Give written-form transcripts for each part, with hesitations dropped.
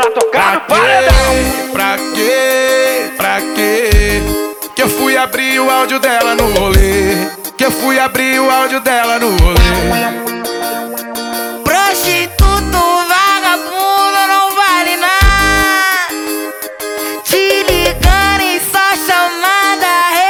pra tocar no paredão. Pra quê? Que eu fui abrir o áudio dela no rolê. Que eu fui abrir o áudio dela no rolê. Prostituto, vagabundo, não vale nada. Te ligando e só chamada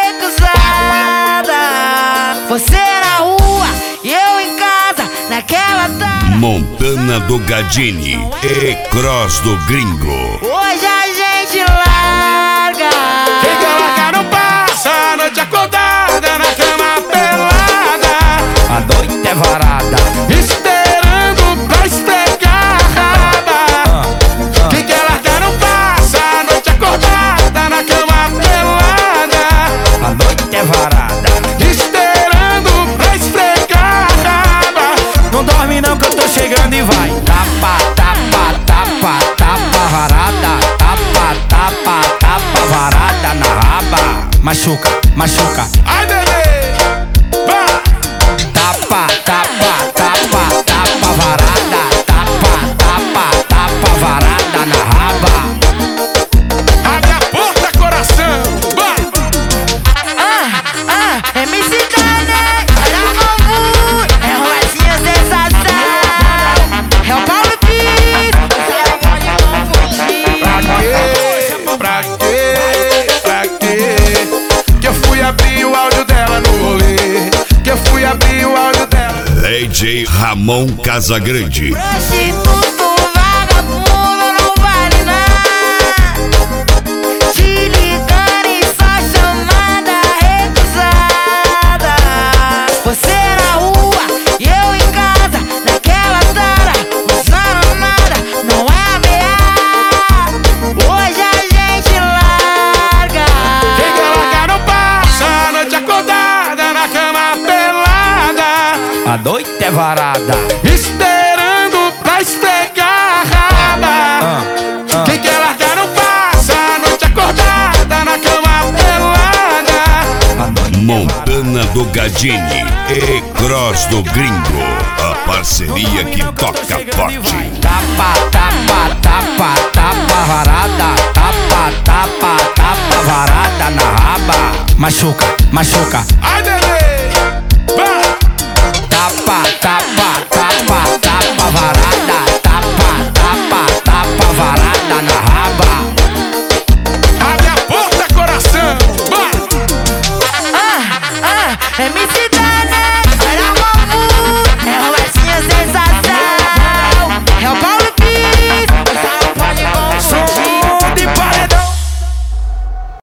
recusada. Você na rua e eu em casa, naquela tara. Montana do Gadini e Cross do Gringo. Hoje a gente larga. Quem quer largar não passa a noite acordada na cama pelada. A noite é varada, Esperando pra esfregar a raba. Quem quer largar não passa a noite acordada na cama pelada. a noite é varada. Esperando pra esfregar a raba. Não dorme não que eu tô chegando e vai. Tapa, tapa, tapa, tapa varada. Tapa, tapa, tapa varada na raba. Machuca, machuca. Ai, bebê, vai. Tapa, tapa, tapa, tapa varada. Tapa, tapa, tapa varada na raba. Abre a porta, coração, vai. MC Dane, olha o bambu. É o Rosinha sensação. É o Paulo Pires. Você pode não fugir. Pra quê? Que eu fui abrir o áudio dela no rolê. Que eu fui abrir o áudio dela. DJ Ramon Casagrande. Prostituto, vagabundo, não vale nada. Te ligando e só chamada recusada. Você na rua e eu em casa, naquela tara. Usando nada, não é ameaça. Hoje a gente larga. Quem quer largar não passa a noite acordada na cama pelada. A noite é varada. Esperando pra esfregar a raba. Quem quer largar não passa a noite acordada na cama pelada. Montana do Gadini e Cross do Gringo. A parceria que toca forte. Tapa, tapa, tapa, tapa varada. Tapa, tapa, tapa varada na raba. Machuca, machuca. Ai,